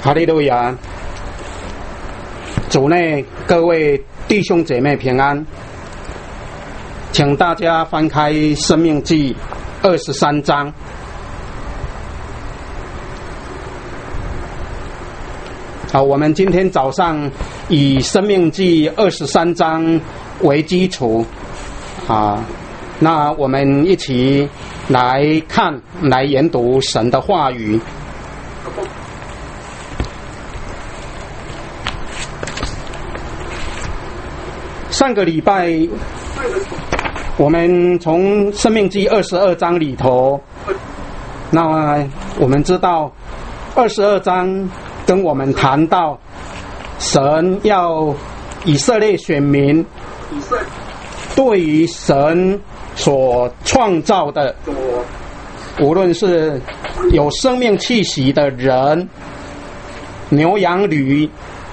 哈利路亚！主内各位弟兄姐妹平安，请大家翻开《申命记》23章。好，我们今天早上以《申命记》23章为基础，那我们一起来看、来研读神的话语。上个礼拜，我们从《申命记》22章里头，那我们知道22章跟我们谈到神要以色列选民对于神所创造的，无论是有生命气息的人、牛羊驴，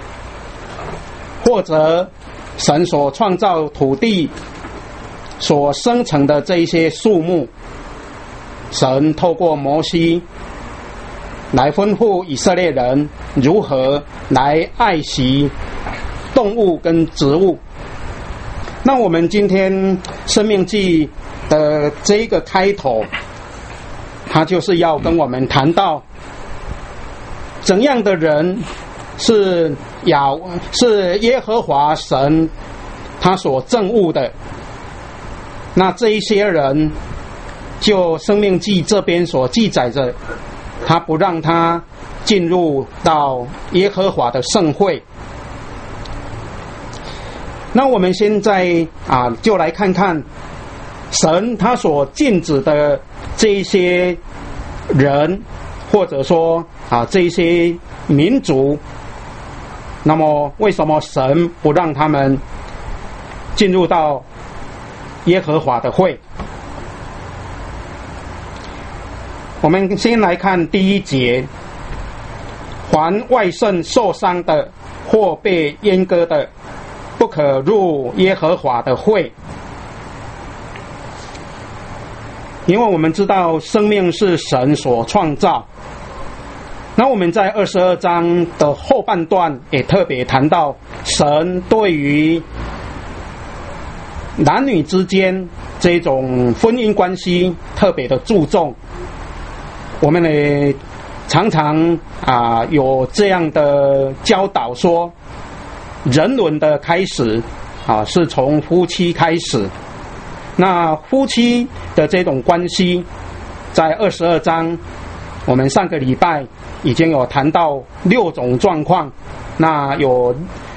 或者神所创造土地所生成的这一些树木，神透过摩西来吩咐以色列人如何来爱惜动物跟植物。那我们今天生命记的这一个开头，它就是要跟我们谈到怎样的人是耶和华神他所憎恶的。那这一些人，就生命记这边所记载着，他不让他进入到耶和华的圣会。那我们现在就来看看神他所禁止的这一些人，或者说这一些民族，那么为什么神不让他们进入到耶和华的会？我们先来看第一节：凡外甥受伤的或被阉割的，不可入耶和华的会。因为我们知道生命是神所创造，那我们在22章的后半段也特别谈到神对于男女之间这种婚姻关系特别的注重。我们也常常有这样的教导说，人伦的开始是从夫妻开始。那夫妻的这种关系，在22章我们上个礼拜已经有谈到6种状况，那有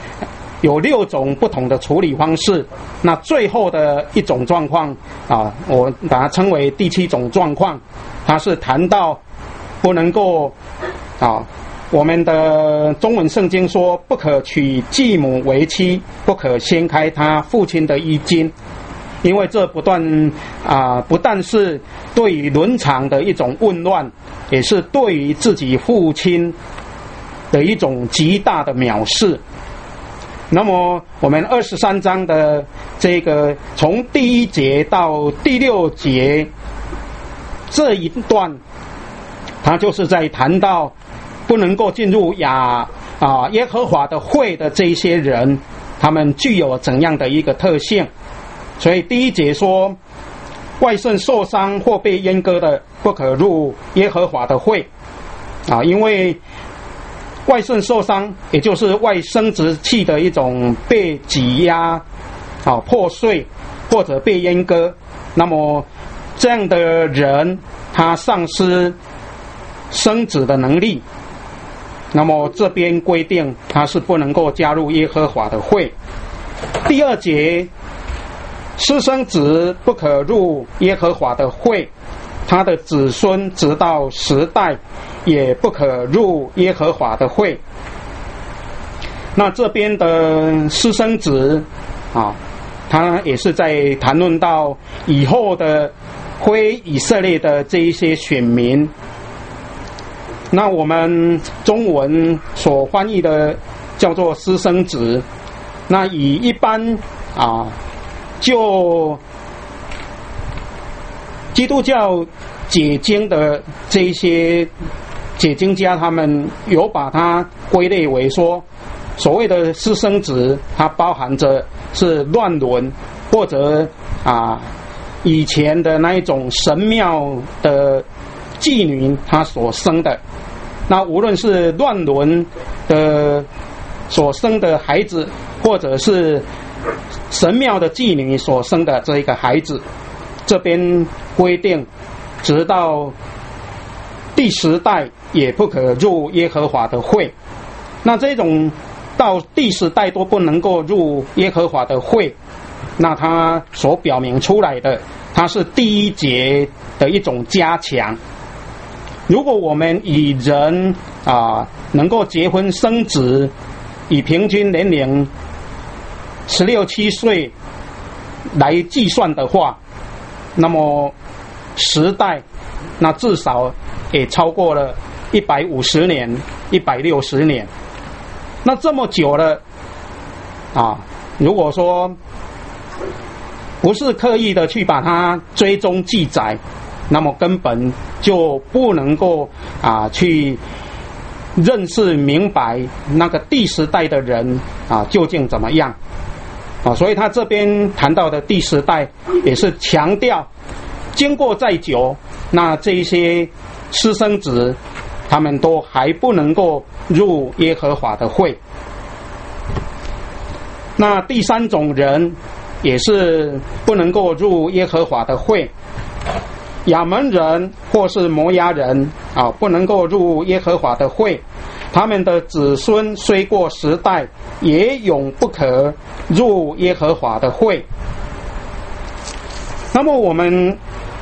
6种不同的处理方式。那最后的一种状况我把它称为第7种状况，它是谈到不能够我们的中文圣经说，不可娶继母为妻，不可掀开他父亲的衣襟。因为这不但是对于伦常的一种混乱，也是对于自己父亲的一种极大的藐视。那么我们23章的这个从第1节到第6节这一段，它就是在谈到不能够进入耶和华的会的这一些人，他们具有怎样的一个特性。所以第1节说，外甥受伤或被阉割的，不可入耶和华的会。因为外甥受伤，也就是外生殖器的一种被挤压破碎或者被阉割，那么这样的人他丧失生殖的能力，那么这边规定他是不能够加入耶和华的会。第2节，私生子不可入耶和华的会，他的子孙直到10代也不可入耶和华的会。那这边的私生子他也是在谈论到以后的归以色列的这一些选民。那我们中文所翻译的叫做私生子，那以一般就基督教解经的这一些解经家他们有把它归类为说，所谓的私生子，它包含着是乱伦，或者以前的那一种神庙的妓女她所生的。那无论是乱伦的所生的孩子，或者是神庙的妓女所生的这一个孩子，这边规定直到第10代也不可入耶和华的会。那这种到第10代都不能够入耶和华的会，那它所表明出来的，它是第1节的一种加强。如果我们以人能够结婚生子，以平均年龄16、17岁来计算的话，那么10代，那至少也超过了150年、160年。那这么久了如果说不是刻意的去把它追踪记载，那么根本就不能够去认识明白那个第10代的人究竟怎么样所以他这边谈到的第10代也是强调，经过再久，那这一些私生子他们都还不能够入耶和华的会。那第3种人也是不能够入耶和华的会，亚门人或是摩押人不能够入耶和华的会，他们的子孙虽过10代，也永不可入耶和华的会。那么我们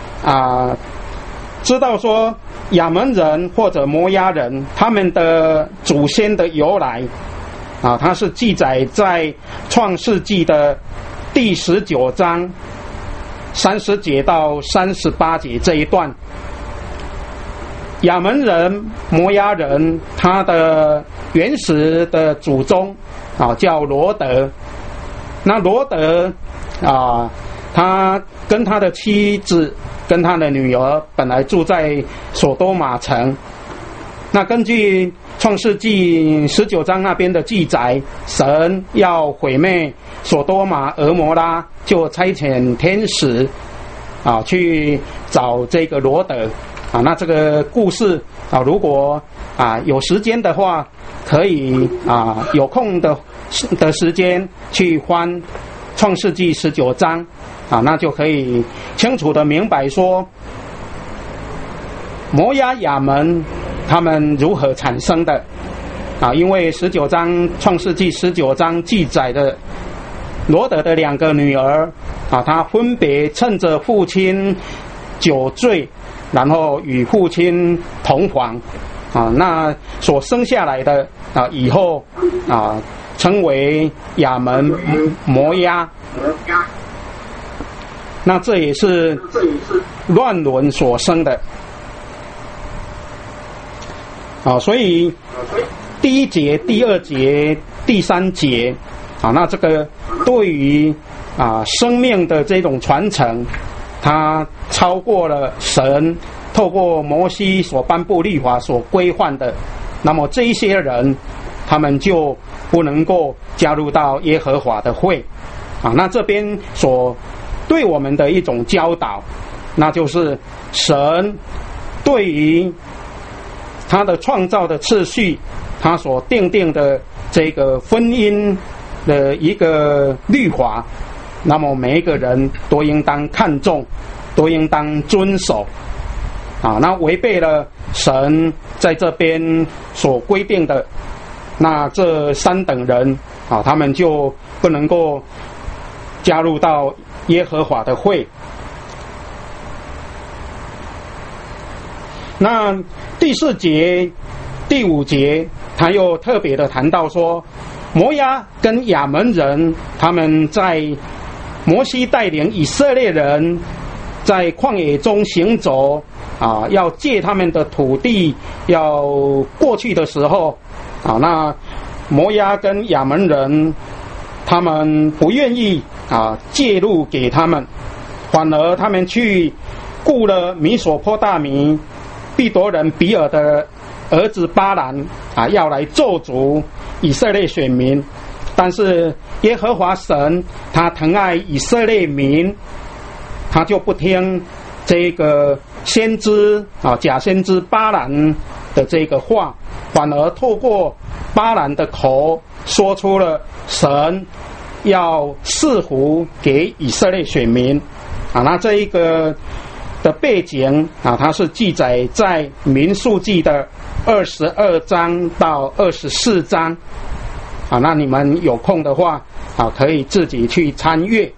知道说亚门人或者摩押人他们的祖先的由来它是记载在创世纪的第19章30节到38节这一段。亚门人、摩押人，他的原始的祖宗叫罗德。那罗德他跟他的妻子跟他的女儿本来住在所多玛城。那根据创世纪19章那边的记载，神要毁灭所多玛、俄摩拉，就差遣天使去找这个罗德那这个故事如果有时间的话，可以有空的时间去翻创世纪19章那就可以清楚的明白说摩押亚门他们如何产生的因为创世纪19章记载的罗德的2个女儿他分别趁着父亲酒醉，然后与父亲同房那所生下来的以后称为亚门、摩押。那这也是乱伦所生的所以第1节、第2节、第3节那这个对于生命的这种传承，它超过了神透过摩西所颁布律法所规范的，那么这一些人他们就不能够加入到耶和华的会那这边所对我们的一种教导，那就是神对于他的创造的次序，他所定定的这个婚姻的一个律法，那么每一个人都应当看重，都应当遵守那违背了神在这边所规定的，那这3等人他们就不能够加入到耶和华的会。那第4节、第5节他又特别的谈到说，摩押跟亚门人他们在摩西带领以色列人在旷野中行走要借他们的土地要过去的时候那摩押跟亚门人他们不愿意介入给他们，反而他们去雇了米索波大米、毕夺人比尔的儿子巴兰要来咒诅以色列选民，但是耶和华神他疼爱以色列民，他就不听这个先知假先知巴兰的这个话，反而透过巴兰的口说出了神要赐福给以色列选民那这一个的背景它是记载在民数记的22章到24章那你们有空的话可以自己去参阅。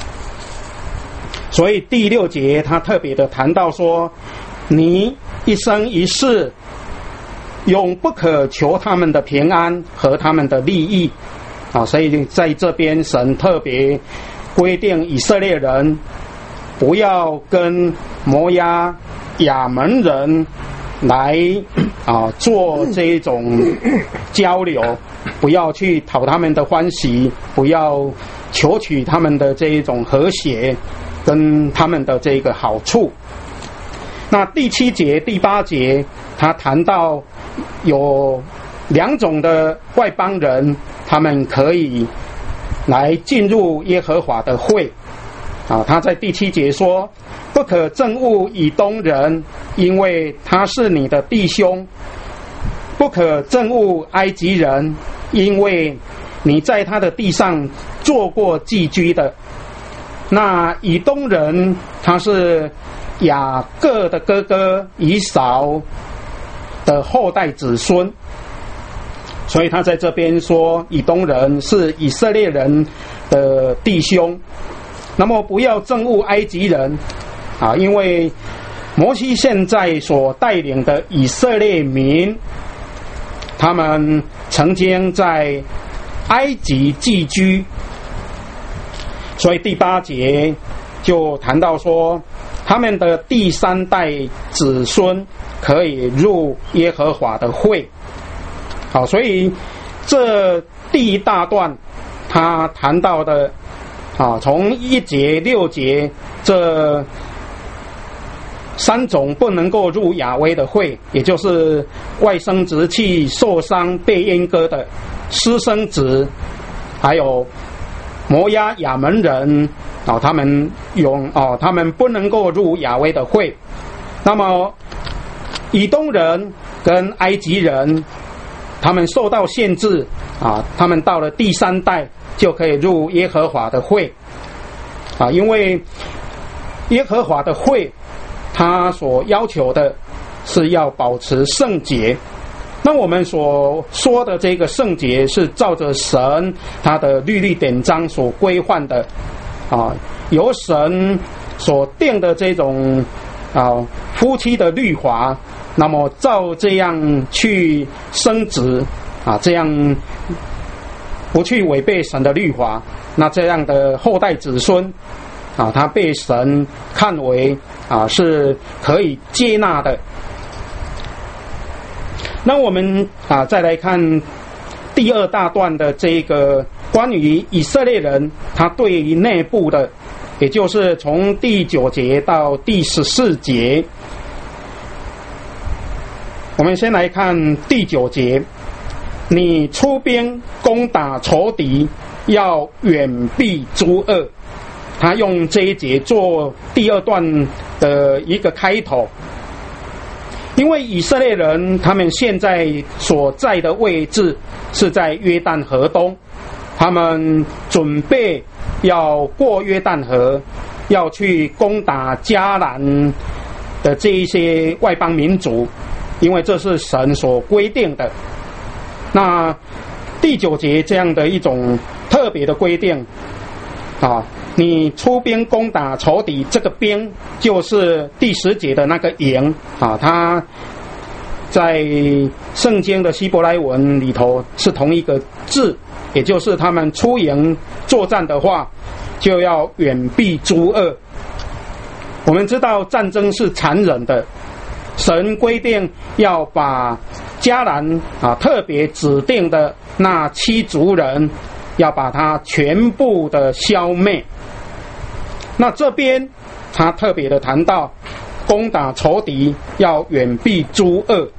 所以第6节他特别的谈到说，你一生一世永不可求他们的平安和他们的利益所以在这边神特别规定以色列人不要跟摩押亚门人来做这种交流，不要去讨他们的欢喜，不要求取他们的这一种和谐跟他们的这个好处。那第7节第8节他谈到有2种的外邦人，他们可以来进入耶和华的会他在第7节说，不可憎恶以东人，因为他是你的弟兄；不可憎恶埃及人，因为你在他的地上做过寄居的。那以东人他是雅各的哥哥以扫的后代子孙，所以他在这边说以东人是以色列人的弟兄。那么不要憎恶埃及人因为摩西现在所带领的以色列民，他们曾经在埃及寄居，所以第8节就谈到说，他们的第3代子孙可以入耶和华的会。所以这第一大段他谈到的从1节6节这3种不能够入亚威的会，也就是外生殖器受伤被阉割的私生子，还有摩押亚门人他们不能够入亚威的会。那么以东人跟埃及人他们受到限制他们到了第3代就可以入耶和华的会因为耶和华的会他所要求的是要保持圣洁。那我们所说的这个圣洁是照着神他的律例典章所规范的由神所定的这种夫妻的律法，那么照这样去生子这样不去违背神的律法，那这样的后代子孙他被神看为是可以接纳的。那我们再来看第2大段的这个关于以色列人他对于内部的，也就是从第9节到第14节。我们先来看第9节，你出兵攻打仇敌，要远避诸恶。他用这一节做第2段的一个开头，因为以色列人他们现在所在的位置是在约旦河东，他们准备要过约旦河，要去攻打迦南的这一些外邦民族，因为这是神所规定的。那第9节这样的一种特别的规定你出兵攻打仇敌，这个兵就是第10节的那个营它在圣经的希伯来文里头是同一个字，也就是他们出营作战的话就要远避诸恶。我们知道战争是残忍的，神规定要把迦南特别指定的那7族人要把它全部的消灭。那这边他特别的谈到攻打仇敌要远避诸恶，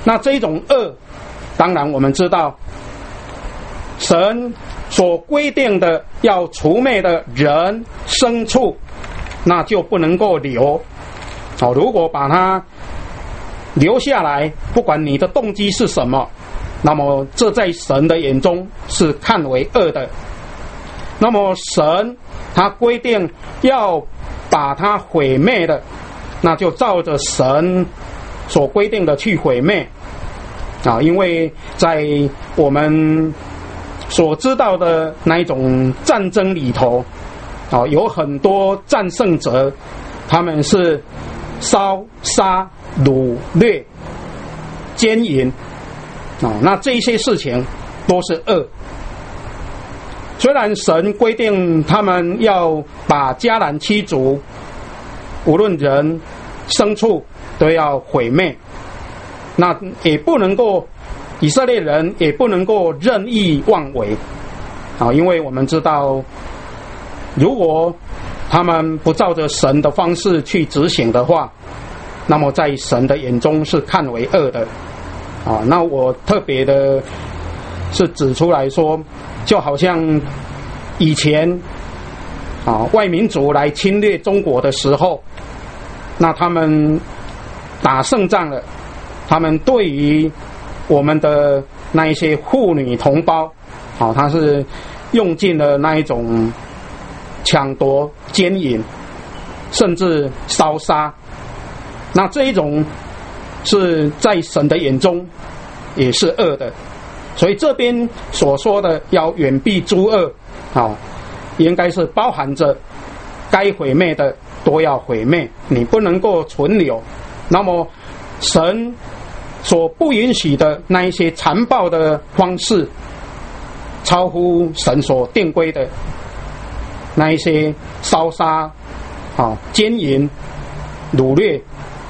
那这种恶，当然我们知道，神所规定的要除灭的人牲畜，那就不能够留。如果把它留下来，不管你的动机是什么，那么这在神的眼中是看为恶的。那么神他规定要把它毁灭的，那就照着神所规定的去毁灭因为在我们所知道的那一种战争里头有很多战胜者，他们是烧杀掳掠奸淫那这些事情都是恶。虽然神规定他们要把迦南七族无论人牲畜都要毁灭，那也不能够，以色列人也不能够任意妄为因为我们知道，如果他们不照着神的方式去执行的话，那么在神的眼中是看为恶的那我特别的是指出来说，就好像以前外民族来侵略中国的时候，那他们打胜仗了，他们对于我们的那一些妇女同胞他是用尽了那一种抢夺奸淫，甚至烧杀，那这一种是在神的眼中也是恶的。所以这边所说的要远避诸恶应该是包含着该毁灭的都要毁灭，你不能够存留。那么神所不允许的那一些残暴的方式，超乎神所定规的那一些烧杀奸淫掳掠，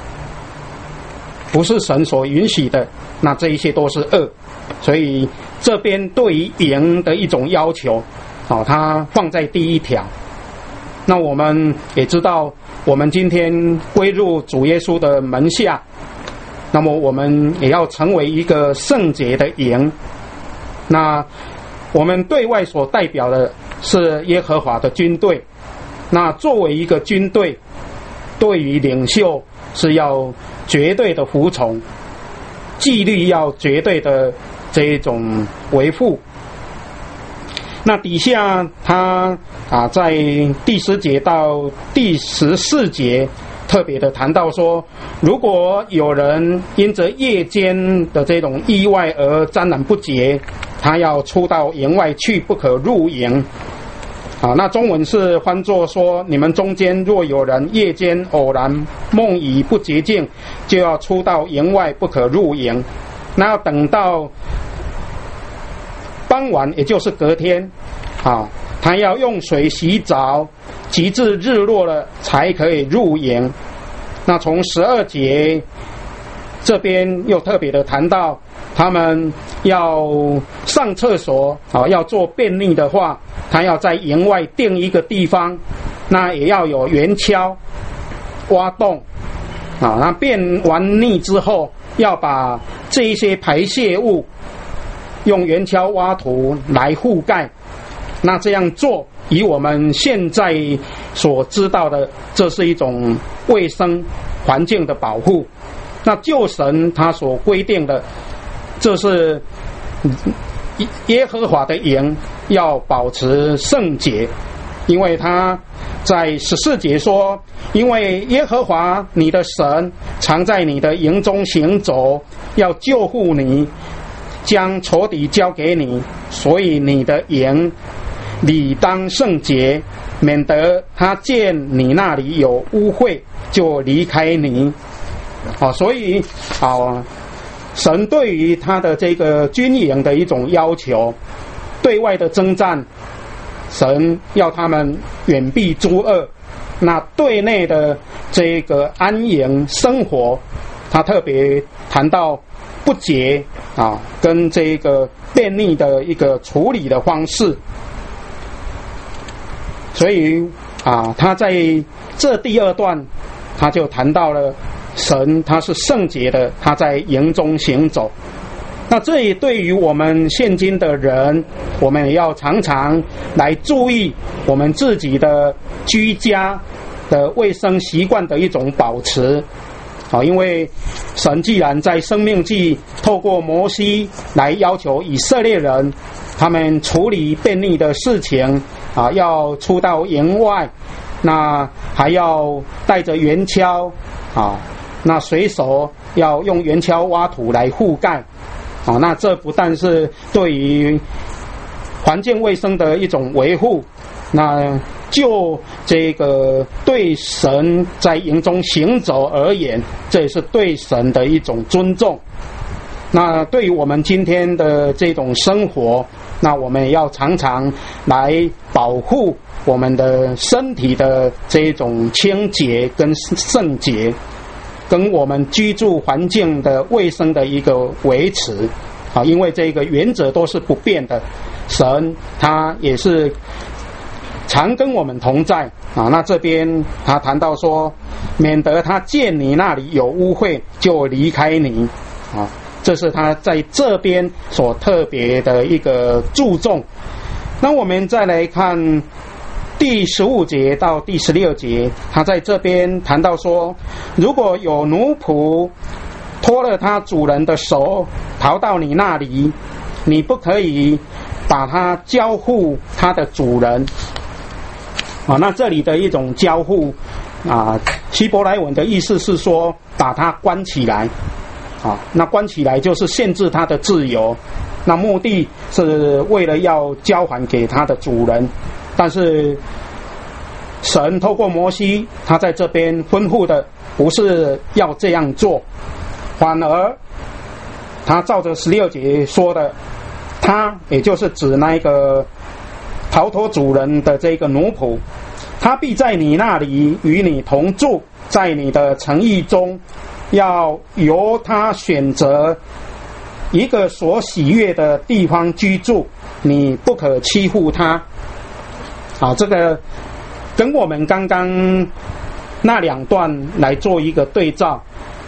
不是神所允许的，那这一些都是恶。所以这边对于营的一种要求它放在第一条。那我们也知道，我们今天归入主耶稣的门下，那么我们也要成为一个圣洁的营。那我们对外所代表的是耶和华的军队，那作为一个军队，对于领袖是要绝对的服从，纪律要绝对的这一种维护。那底下他在第10节到第14节特别的谈到说，如果有人因着夜间的这种意外而沾染不洁，他要出到营外去，不可入营那中文是翻作说，你们中间若有人夜间偶然梦遗不洁净，就要出到营外，不可入营。那要等到傍晚，也就是隔天他要用水洗澡，直至日落了才可以入营。那从12节这边又特别的谈到，他们要上厕所要做便溺的话，他要在营外定一个地方，那也要有圆锹挖洞那便完溺之后，要把这一些排泄物用圆锹挖土来覆盖。那这样做，以我们现在所知道的，这是一种卫生环境的保护。那就神他所规定的，这是耶和华的营要保持圣洁。因为他在14节说，因为耶和华你的神常在你的营中行走，要救护你，将仇敌交给你，所以你的营理当圣洁，免得他见你那里有污秽就离开你所以神对于他的这个军营的一种要求，对外的征战，神要他们远避诸恶。那对内的这个安营生活，他特别谈到不洁跟这个便溺的一个处理的方式。所以他在这第2段他就谈到了神他是圣洁的，他在营中行走。那这也对于我们现今的人，我们也要常常来注意我们自己的居家的卫生习惯的一种保持。因为神既然在申命记透过摩西来要求以色列人他们处理便利的事情要出到营外，那还要带着圆锹那随手要用圆锹挖土来覆盖那这不但是对于环境卫生的一种维护，那就这个对神在营中行走而言，这也是对神的一种尊重。那对于我们今天的这种生活，那我们也要常常来保护我们的身体的这种清洁跟圣洁，跟我们居住环境的卫生的一个维持因为这个原则都是不变的，神他也是常跟我们同在那这边他谈到说，免得他见你那里有污秽就离开你这是他在这边所特别的一个注重。那我们再来看第15节到第16节，他在这边谈到说，如果有奴仆拖了他主人的手逃到你那里，你不可以把他交付他的主人那这里的一种交付希伯来文的意思是说把他关起来那关起来就是限制他的自由，那目的是为了要交还给他的主人。但是神透过摩西他在这边吩咐的不是要这样做，反而他照着16节说的，他也就是指那个逃脱主人的这个奴仆，他必在你那里与你同住，在你的城邑中，要由他选择一个所喜悦的地方居住，你不可欺负他这个跟我们刚刚那两段来做一个对照。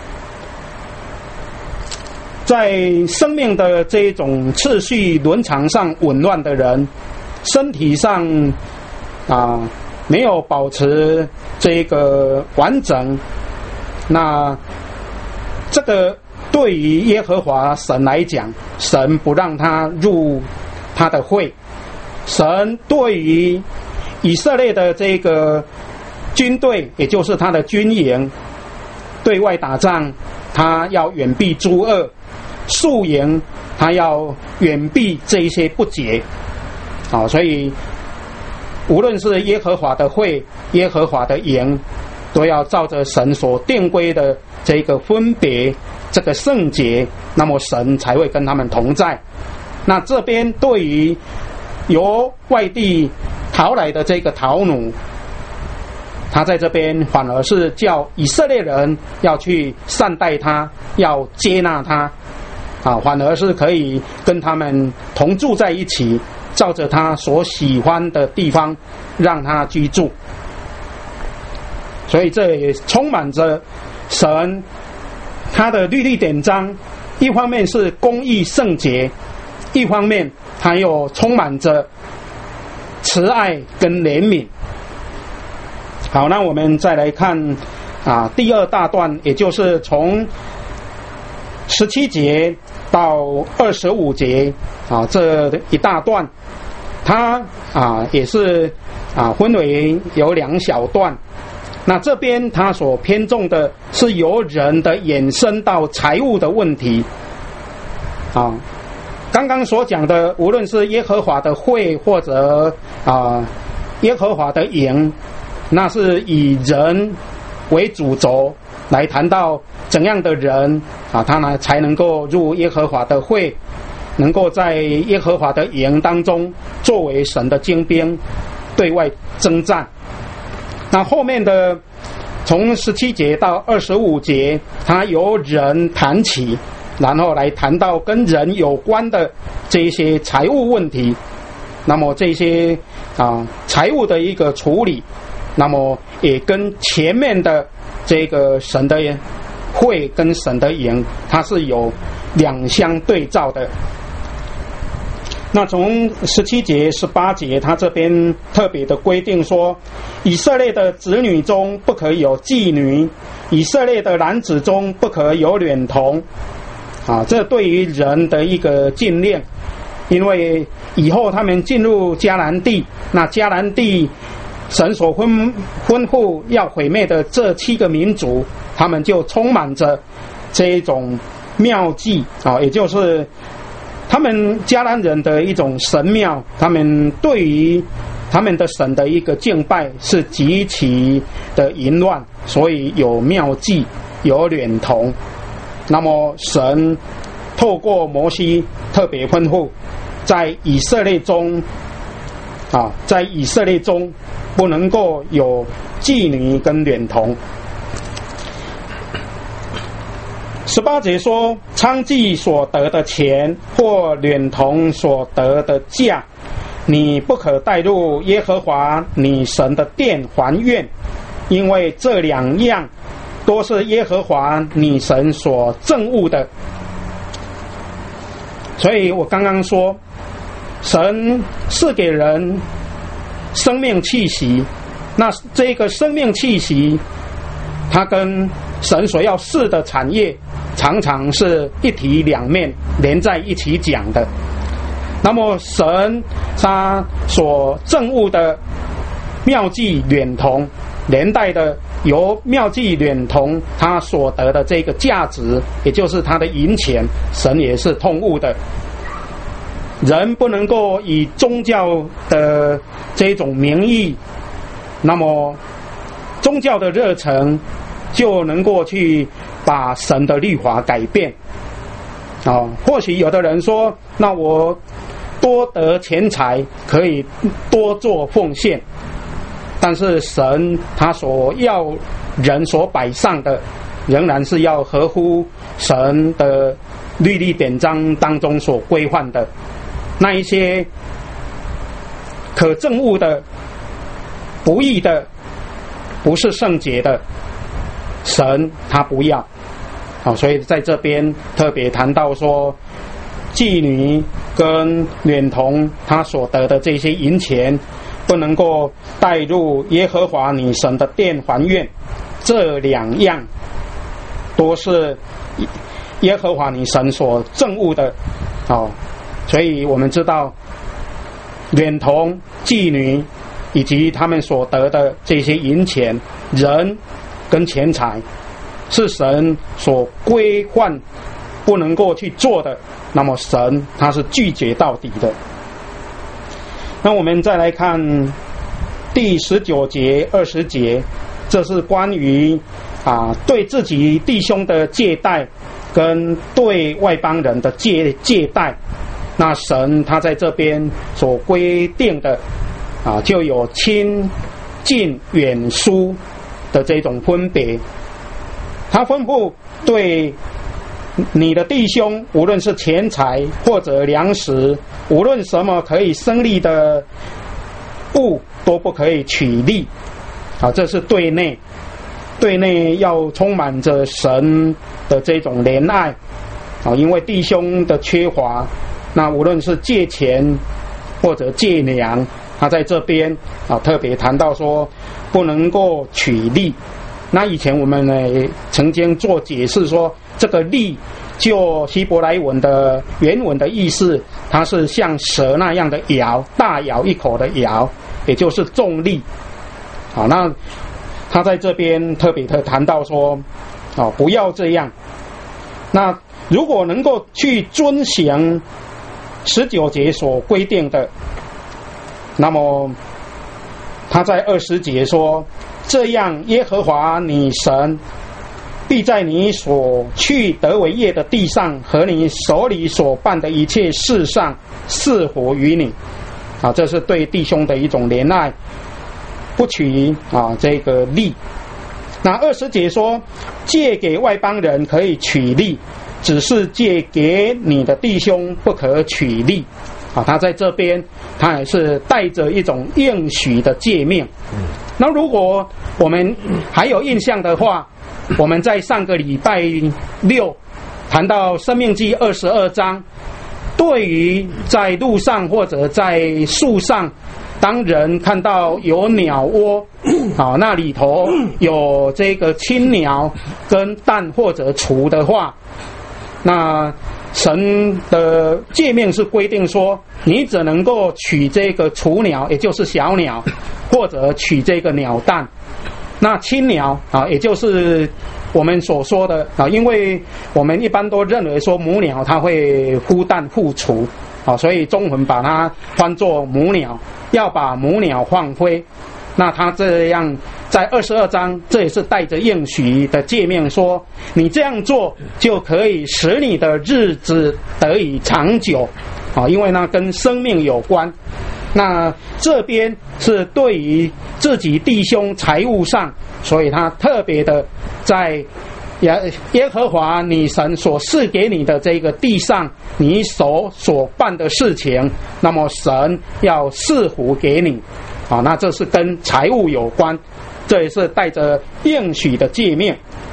在生命的这种次序伦常上紊乱的人，身体上没有保持这个完整，那这个对于耶和华神来讲，神不让他入他的会。神对于以色列的这个军队，也就是他的军营，对外打仗他要远避诸恶，宿营他要远避这一些不洁所以无论是耶和华的会，耶和华的营，都要照着神所定规的这个分别这个圣洁，那么神才会跟他们同在。那这边对于由外地逃来的这个逃奴，他在这边反而是叫以色列人要去善待他，要接纳他反而是可以跟他们同住在一起，照着他所喜欢的地方让他居住。所以这也充满着神他的律例典章，一方面是公义圣洁，一方面他又充满着慈爱跟怜悯。好，那我们再来看第二大段，也就是从17节到25节这一大段，它也是分为有2小段。那这边它所偏重的是由人的衍生到财务的问题刚刚所讲的，无论是耶和华的会或者耶和华的营，那是以人为主轴来谈到怎样的人他呢才能够入耶和华的会，能够在耶和华的营当中作为神的精兵对外征战。那后面的从17节到25节，他由人谈起，然后来谈到跟人有关的这些财务问题，那么这些财务的一个处理，那么也跟前面的这个神的会跟神的营，它是有两相对照的。那从17节、18节，他这边特别的规定说，以色列的子女中不可有妓女，以色列的男子中不可有娈童。这对于人的一个禁令，因为以后他们进入迦南地，那迦南地神所吩咐要毁灭的这7个民族，他们就充满着这一种妙计也就是他们迦南人的一种神庙，他们对于他们的神的一个敬拜是极其的淫乱，所以有妙计，有娈童。那么神透过摩西特别吩咐，在以色列中不能够有妓女跟娈童。18节说，娼妓所得的钱或娈童所得的价，你不可带入耶和华你神的殿还愿，因为这2样都是耶和华你神所憎恶的。所以我刚刚说，神是给人生命气息，那这个生命气息，它跟神所要赐的产业常常是一体两面连在一起讲的。那么神他所憎恶的妙计娈童，连带的由妙计娈童他所得的这个价值，也就是他的银钱，神也是痛恶的。人不能够以宗教的这种名义，那么宗教的热忱就能够去把神的律法改变。或许有的人说，那我多得钱财可以多做奉献，但是神他所要人所摆上的，仍然是要合乎神的律例典章当中所规范的。那一些可憎恶的、不义的、不是圣洁的，神他不要。所以在这边特别谈到说，妓女跟娈童他所得的这些银钱，不能够带入耶和华你神的殿还愿，这2样都是耶和华你神所憎恶的。所以我们知道，娈童、妓女以及他们所得的这些银钱、人跟钱财，是神所规范不能够去做的，那么神他是拒绝到底的。那我们再来看第19节、20节，这是关于对自己弟兄的借贷跟对外邦人的借贷。那神他在这边所规定的就有亲近远疏的这种分别。他吩咐对你的弟兄，无论是钱财或者粮食，无论什么可以生利的物，都不可以取利。这是对内，对内要充满着神的这种怜爱。因为弟兄的缺乏，那无论是借钱或者借粮，他在这边特别谈到说不能够取利。那以前我们呢曾经做解释说，这个利就希伯来文的原文的意思，它是像蛇那样的咬，大咬一口的咬，也就是重利。那他在这边特别的谈到说不要这样。那如果能够去遵行19节所规定的，那么他在20节说，这样耶和华你神必在你所去得为业的地上和你手里所办的一切事上赐福于你。这是对弟兄的一种怜爱，不取这个利。那20节说，借给外邦人可以取利，只是借给你的弟兄不可取利。他在这边他也是带着一种应许的诫命。那如果我们还有印象的话， 我们在上个礼拜6谈到申命记22章，对于在路上或者在树上，当人看到有鸟窝那里头有这个青鸟跟蛋或者雏的话，那神的诫命是规定说，你只能够取这个雏鸟，也就是小鸟，或者取这个鸟蛋。那青鸟也就是我们所说的因为我们一般都认为说母鸟它会孵蛋孵雏所以中文把它翻作母鸟，要把母鸟放飞。那他这样在22章，这也是带着应许的诫命说，你这样做就可以使你的日子得以长久因为那跟生命有关。那这边是对于自己弟兄财务上，所以他特别的在耶和华你神所赐给你的这个地上，你所办的事情，那么神要赐福给你那这是跟财务有关，这也是带着应许的诫命。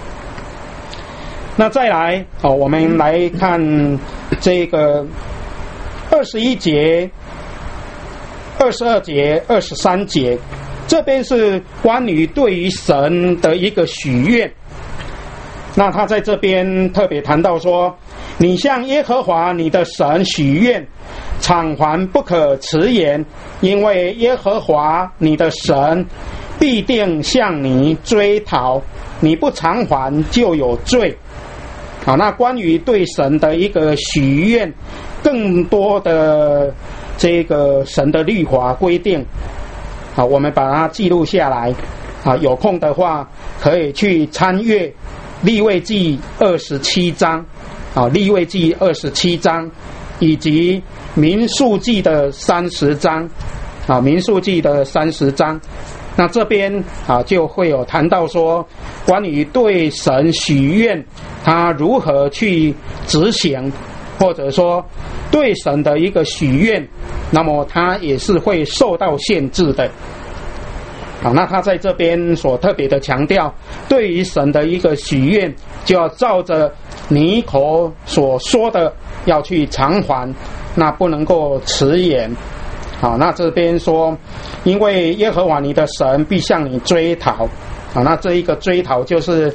那再来我们来看这个21节、22节、23节，这边是关于对于神的一个许愿。那他在这边特别谈到说，你向耶和华你的神许愿，偿还不可迟延，因为耶和华你的神必定向你追讨，你不偿还就有罪。那关于对神的一个许愿，更多的这个神的律法规定我们把它记录下来有空的话可以去参阅利未记27章利未记27章以及民数记的30章民数记的30章。那这边就会有谈到说，关于对神许愿他如何去执行，或者说对神的一个许愿，那么他也是会受到限制的那他在这边所特别的强调，对于神的一个许愿，就要照着你口所说的要去偿还，那不能够迟延那这边说，因为耶和华你的神必向你追讨那这一个追讨就是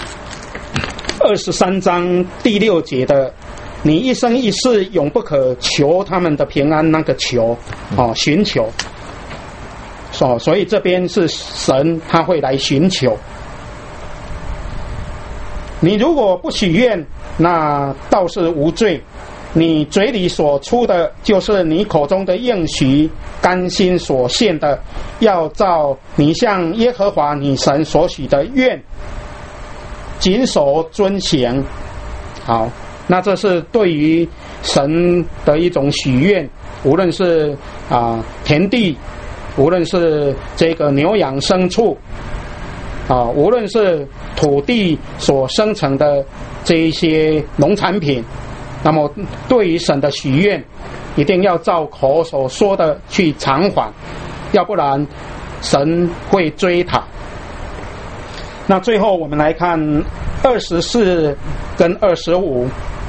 23章第6节的，你一生一世永不可求他们的平安，那个求寻求所以这边是神他会来寻求。你如果不许愿，那倒是无罪，你嘴里所出的就是你口中的应许，甘心所献的，要照你向耶和华你神所许的愿谨守遵行。好，那这是对于神的一种许愿，无论是田地，无论是这个牛羊牲畜无论是土地所生成的这一些农产品，那么对于神的许愿一定要照口所说的去偿还，要不然神会追讨。那最后我们来看24跟25。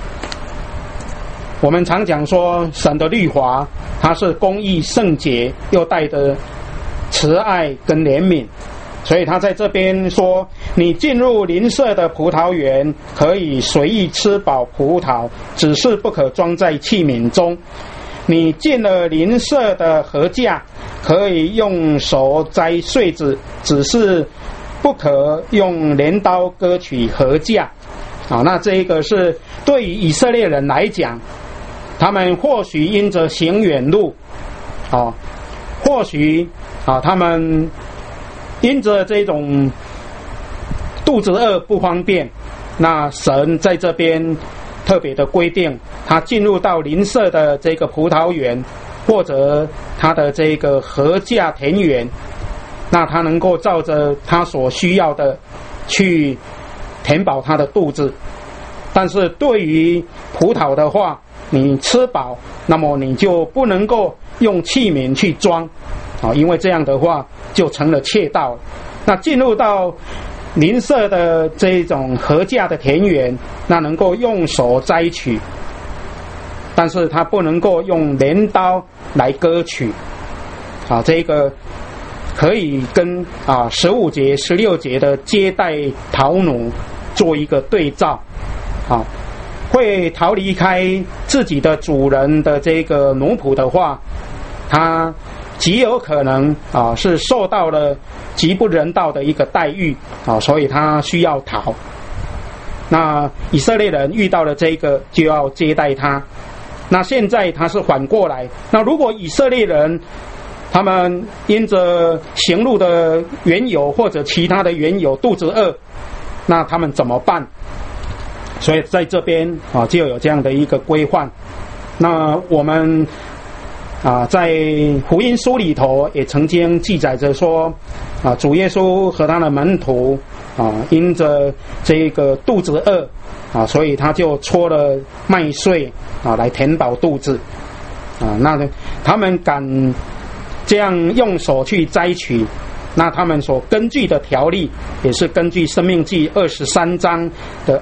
我们常讲说神的律法它是公义圣洁，又带着慈爱跟怜悯，所以他在这边说，你进入邻舍的葡萄园，可以随意吃饱葡萄，只是不可装在器皿中。你进了邻舍的禾稼，可以用手摘穗子，只是不可用镰刀割取禾稼那这一个是对于以色列人来讲，他们或许因着行远路或许他们因着这种肚子饿不方便，那神在这边特别的规定，他进入到邻舍的这个葡萄园或者他的这个禾稼田园，那他能够照着他所需要的去填饱他的肚子。但是对于葡萄的话，你吃饱，那么你就不能够用器皿去装因为这样的话就成了窃盗。那进入到邻舍的这种禾稼的田园，那能够用手摘取，但是他不能够用镰刀来割取。这个可以跟15节、16节的接待逃奴做一个对照。会逃离开自己的主人的这个奴仆的话，他极有可能是受到了极不人道的一个待遇所以他需要逃。那以色列人遇到了这个就要接待他。那现在他是反过来，那如果以色列人他们因着行路的缘由或者其他的缘由肚子饿，那他们怎么办？所以在这边就有这样的一个规范。那我们在福音书里头也曾经记载着说主耶稣和他的门徒因着这个肚子饿所以他就搓了麦穗来填饱肚子那他们敢这样用手去摘取，那他们所根据的条例也是根据申命记23章的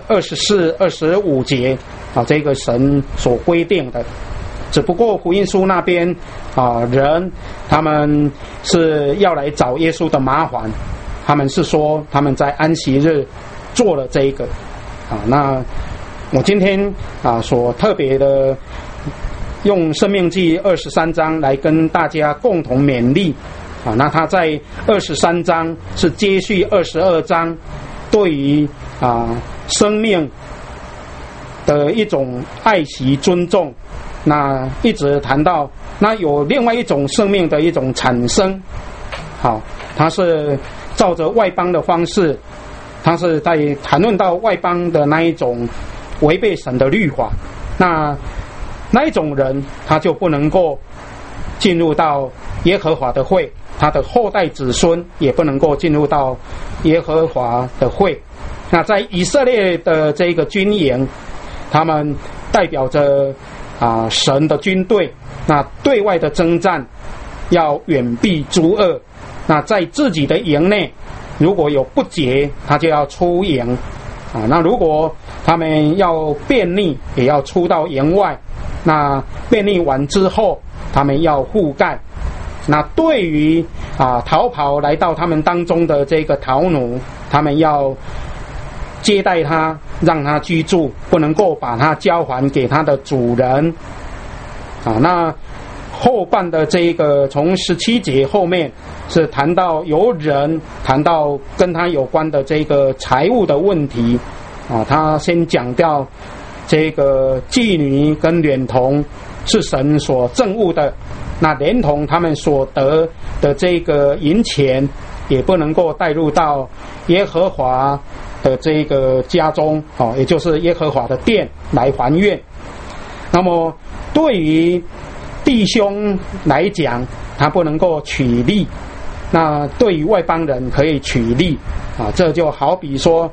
24、25节这个神所规定的。只不过福音书那边人他们是要来找耶稣的麻烦，他们是说他们在安息日做了这个那我今天所特别的用申命记23章来跟大家共同勉励那他在23章是接续22章对于生命的一种爱惜尊重，那一直谈到那有另外一种生命的一种产生他是照着外邦的方式，他是在谈论到外邦的那一种违背神的律法，那一种人他就不能够进入到耶和华的会，他的后代子孙也不能够进入到耶和华的会。那在以色列的这个军营，他们代表着神的军队，那对外的征战要远避诸恶，那在自己的营内如果有不洁，他就要出营那如果他们要便利，也要出到营外，那便利完之后他们要覆盖。那对于逃跑来到他们当中的这个逃奴，他们要接待他，让他居住，不能够把他交还给他的主人那后半的这个从17节后面是谈到有人谈到跟他有关的这个财务的问题他先讲到这个妓女跟恋童是神所憎恶的，那连同他们所得的这个银钱也不能够带入到耶和华的这个家中也就是耶和华的殿来还愿。那么对于弟兄来讲，他不能够取利，那对于外邦人可以取利这就好比说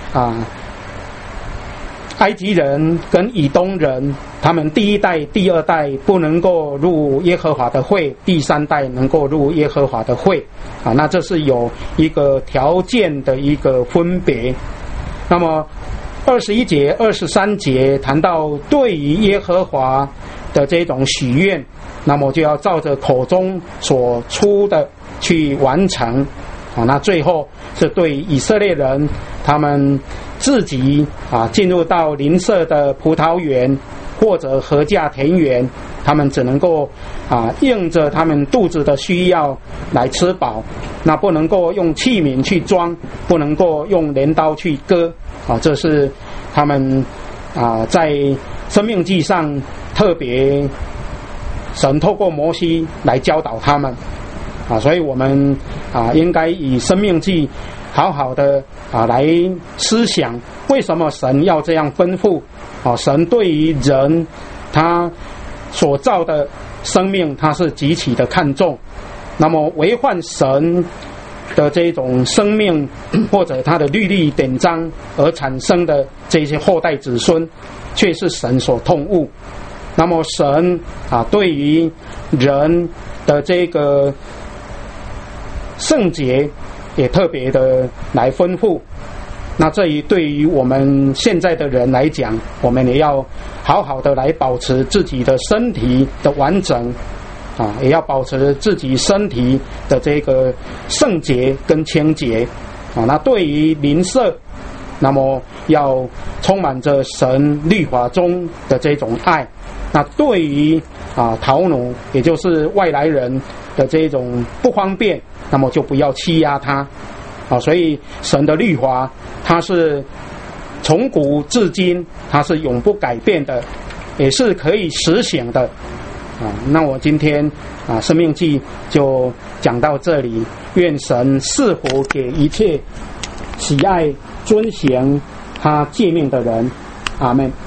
埃及人跟以东人，他们第一代第二代不能够入耶和华的会，第三代能够入耶和华的会那这是有一个条件的一个分别。那么21节23节谈到对于耶和华的这种许愿，那么就要照着口中所出的去完成那最后是对以色列人他们自己进入到邻舍的葡萄园或者禾稼田园，他们只能够应着他们肚子的需要来吃饱，那不能够用器皿去装，不能够用镰刀去割这是他们在生命记上特别神透过摩西来教导他们所以我们应该以生命记好好的来思想，为什么神要这样吩咐神对于人他所造的生命他是极其的看重，那么违反神的这种生命或者他的律例典章而产生的这些后代子孙却是神所痛恶。那么神对于人的这个圣洁也特别的来吩咐。那这一对于我们现在的人来讲，我们也要好好的来保持自己的身体的完整啊，也要保持自己身体的这个圣洁跟清洁啊。那对于邻舍，那么要充满着神律法中的这种爱。那对于逃奴，也就是外来人的这种不方便，那么就不要欺压他啊。所以神的律法，它是从古至今，它是永不改变的，也是可以实行的啊。那我今天生命记就讲到这里，愿神赐福给一切喜爱遵行他诫命的人，阿们。